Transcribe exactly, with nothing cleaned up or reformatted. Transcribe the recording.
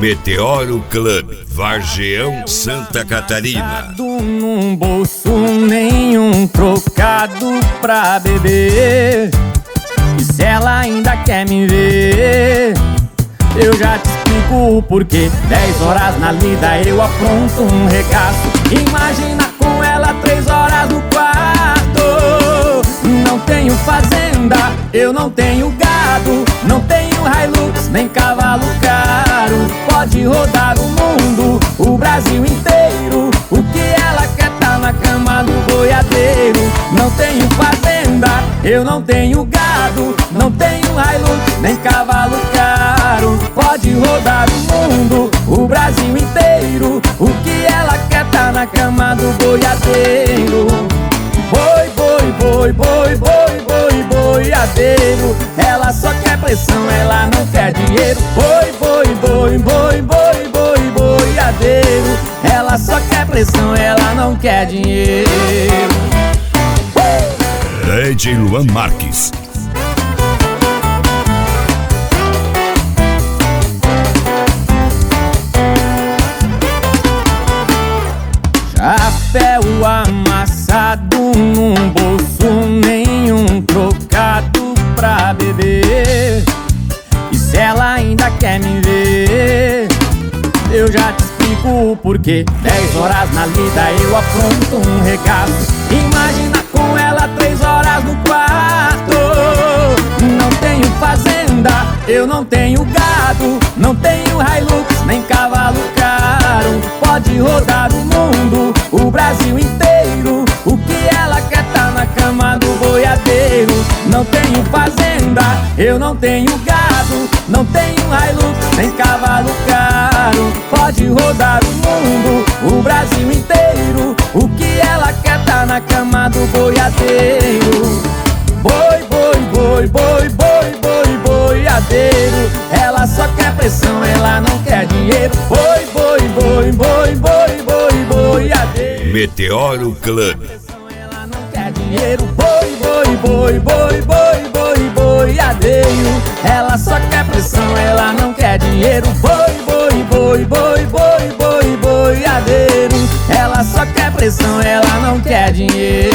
Meteoro Club, Vargeão, Santa Catarina. Num bolso nenhum trocado pra beber. E se ela ainda quer me ver, eu já te explico o porquê. Dez horas na lida eu apronto um regaço. Imagina com ela três horas no quarto. Não tenho fazenda, eu não tenho gado, não tenho Hilux, nem cavalo caro. Pode rodar o mundo, o Brasil inteiro. O que ela quer tá na cama do boiadeiro. Não tenho fazenda, eu não tenho gado, não tenho Hilux, nem cavalo caro. Pode rodar o mundo, o Brasil inteiro. O que ela quer tá na cama do boiadeiro. Boi, boi, boi, boi, boi, boi, boiadeiro. Ela só quer pressão, ela não quer dinheiro. Boi, boi, boi, boi, boi, boi, boiadeiro. Ela só quer pressão, ela não quer dinheiro. D J Luan Marques. Chapéu amassado num bolso nenhum trocado pra beber. E se ela ainda quer me ver, eu já te explico o porquê. Dez horas na lida eu apronto um regaço. Imagina com ela três horas no quarto. Não tenho fazenda, eu não tenho gado, não tenho Hilux, nem cavalo caro. Pode rodar o mundo, o Brasil inteiro. O que ela quer tá na cama do boiadeiro. Não tenho fazenda, eu não tenho gado, não tenho Hilux, nem cavalo caro. Pode rodar o mundo, o Brasil inteiro. O que ela quer tá na cama do boiadeiro. Boi, boi, boi, boi, boi, boi, boiadeiro. Ela só quer pressão, ela não quer dinheiro. Boi, boi, boi, boi, boi, boi, boiadeiro. Meteoro Club. Ela não quer dinheiro. Boi, boi, boi, boi, boi, boi, boiadeiro. Ela só quer pressão, ela não quer dinheiro. Boi, boi, boi, boi, boi, boi, boiadeiro. Ela só quer pressão, ela não quer dinheiro.